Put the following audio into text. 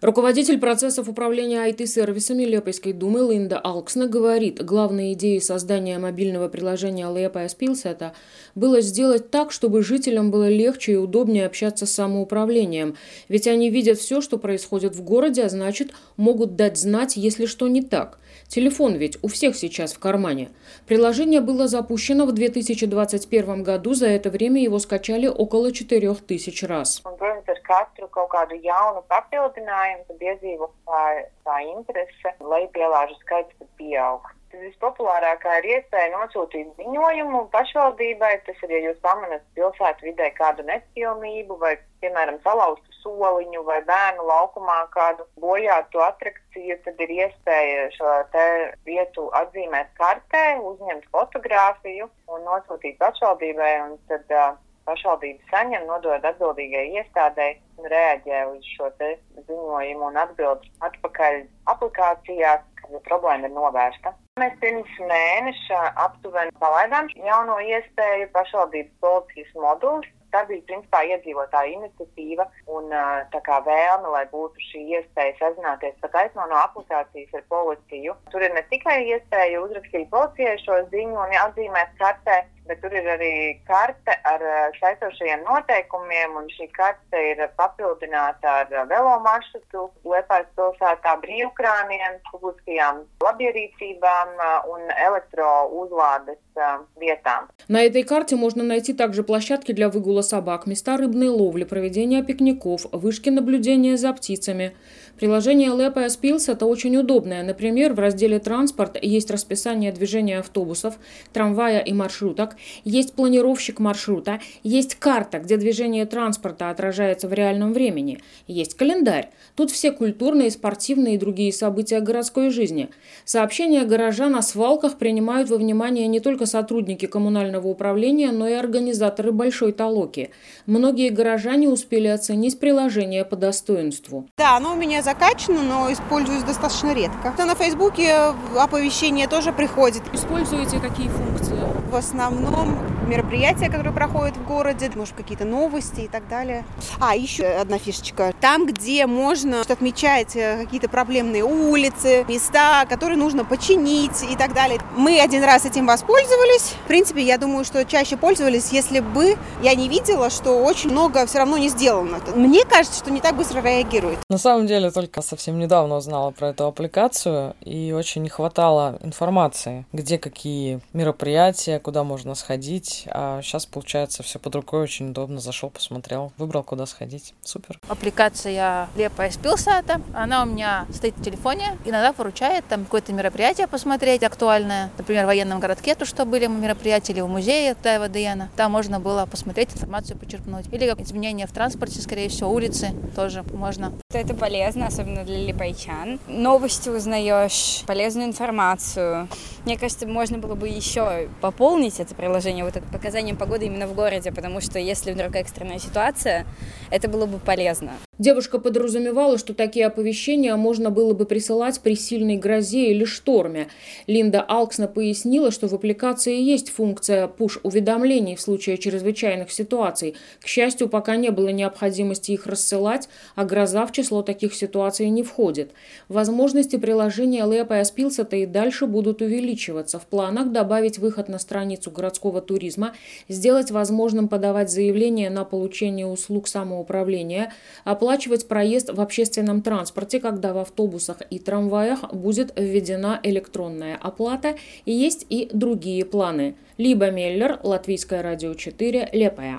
Руководитель процессов управления IT-сервисами Лепойской думы Линда Алксна говорит, главной идеей создания мобильного приложения Liepājas pilsēta было сделать так, чтобы жителям было легче и удобнее общаться с самоуправлением. Ведь они видят все, что происходит в городе, а значит, могут дать знать, если что не так. Телефон ведь у всех сейчас в кармане. Приложение было запущено в 2021 году, за это время его скачали около 4000 раз. Katru kaut kādu jaunu papildinājumu, tad iedzīvotāja interese, lai pielāžu skaits pat pieaug. Vispopulārākā ir iespēja nosūtīt ziņojumu pašvaldībai. Tas ir, ja jūs pamanat pilsētu vidē kādu nepilnību vai, piemēram, salauztu soliņu vai bērnu laukumā kādu bojātu atrakciju, tad ir iespēja šo te vietu atzīmēt kartē, uzņemt fotogrāfiju un nosūtīt pašvaldībai, un tad pašvaldība saņem, nodod atbildīgai iestādei un reaģē uz šo te ziņojumu un atbild atpakaļ aplikācijā, kad problēma ir novērsta. Mēs pirms mēneša aptuveni palaidām jauno iespēju pašvaldības policijas modulis. Tā bija principā iedzīvotāja iniciatīva un tā kā vēlme, lai būtu šī iespēja sazināties pat aizno no aplikācijas ar policiju. Tur ir ne tikai iespēja uzrakstīt policijai šo ziņu un atzīmēt kartē, bet tur ir arī karte ar saistošajiem noteikumiem, un šī karte ir papildināta ar velo maršrutu, Liepājas pilsētā brīvkrāniem, publiskajām labierīcībām un elektrouzlādes vietām. На этой карте можно найти также площадки для выгула собак, места рыбной ловли, проведения пикников, вышки наблюдения за птицами. Приложение Liepājas pilsēta очень удобное. Например, в разделе «Транспорт» есть расписание движения автобусов, трамвая и маршруток, есть планировщик маршрута, есть карта, где движение транспорта отражается в реальном времени, есть календарь. Тут все культурные, спортивные и другие события городской жизни. Сообщения горожан о свалках принимают во внимание не только сотрудники коммунального управления, но и организаторы Большой Толоки. Многие горожане успели оценить приложение по достоинству. Да, оно у меня закачано, но используюсь достаточно редко. На Фейсбуке оповещение тоже приходит. Используете какие функции? В основном мероприятия, которые проходят в городе, может, какие-то новости и так далее. Еще одна фишечка. Там, где можно отмечать какие-то проблемные улицы, места, которые нужно починить и так далее. Мы один раз этим воспользовались. В принципе, я думаю, что чаще пользовались, если бы я не видела, что очень много все равно не сделано. Мне кажется, что не так быстро реагирует. На самом деле, только совсем недавно узнала про эту аппликацию, и очень не хватало информации, где какие мероприятия, куда можно сходить. А сейчас, получается, все под рукой, очень удобно. Зашел, посмотрел, выбрал, куда сходить. Супер. Аппликация Liepājas pilsēta, она у меня стоит в телефоне, иногда поручает там какое-то мероприятие посмотреть актуальное. Например, в военном городке, то что были мероприятия, или в музее Тайва Диена. Там можно было посмотреть, информацию почерпнуть. Или как изменения в транспорте, скорее всего, улицы тоже можно. Это полезно, особенно для липайчан. Новости узнаешь, полезную информацию. Мне кажется, можно было бы еще пополнить это приложение вот это показанием погоды именно в городе, потому что если вдруг экстренная ситуация, это было бы полезно. Девушка подразумевала, что такие оповещения можно было бы присылать при сильной грозе или шторме. Линда Алксна пояснила, что в аппликации есть функция push-уведомлений в случае чрезвычайных ситуаций. К счастью, пока не было необходимости их рассылать, а гроза в число таких ситуаций не входит. Возможности приложения Liepājas pilsēta и дальше будут увеличиваться. В планах добавить выход на страницу городского туризма, сделать возможным подавать заявление на получение услуг самоуправления, оплачивать проезд в общественном транспорте, когда в автобусах и трамваях будет введена электронная оплата, и есть и другие планы. Либа Меллер, Латвийское радио 4, Liepāja.